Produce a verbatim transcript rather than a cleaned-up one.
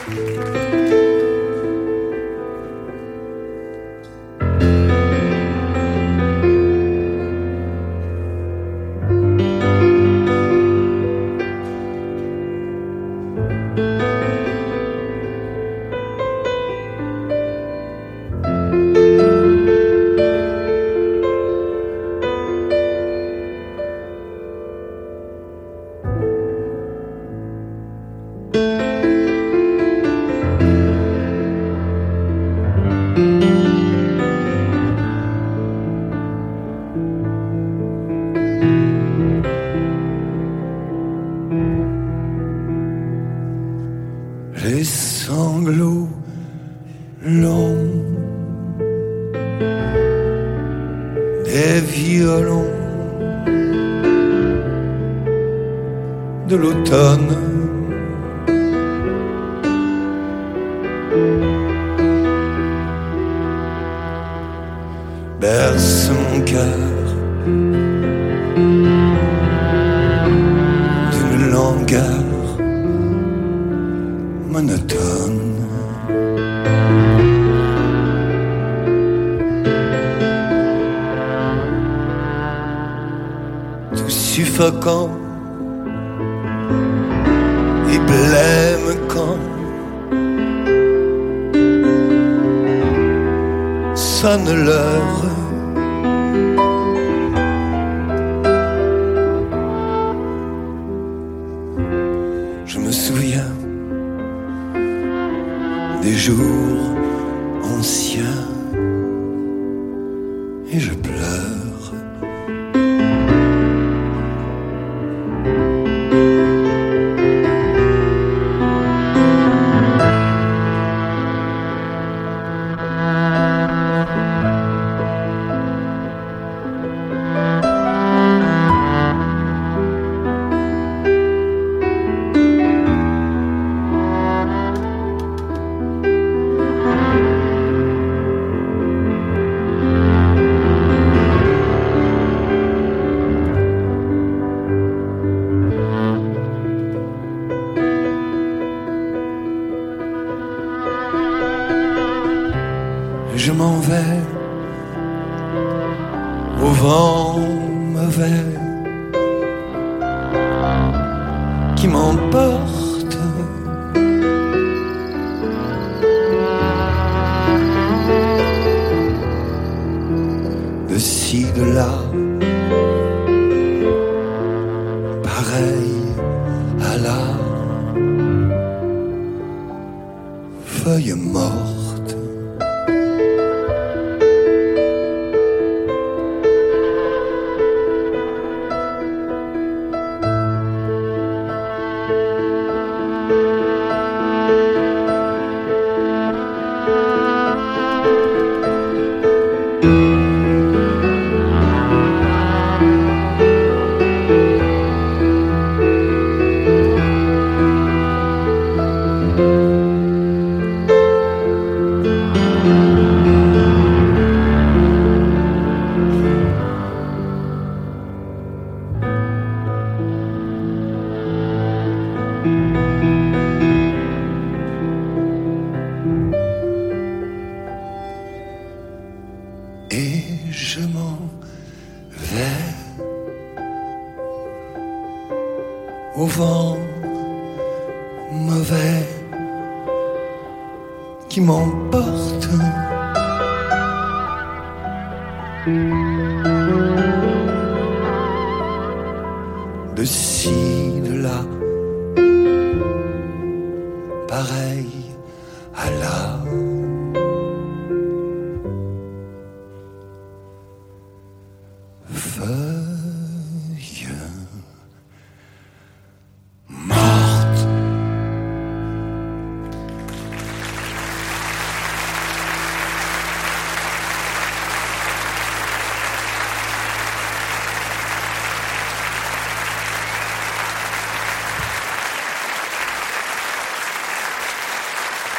Les sanglots longs des violons de l'automne bercent mon cœur d'une langueur monotone. Tout suffocant et blême quand sonne l'heure. Je me souviens des jours anciens et je pleure. Je m'en vais au vent mauvais qui m'emporte. De ci, de là, pareil à la feuille morte. Et je m'en vais au vent mauvais qui m'emporte. De ci, de là, pareil à la feuille.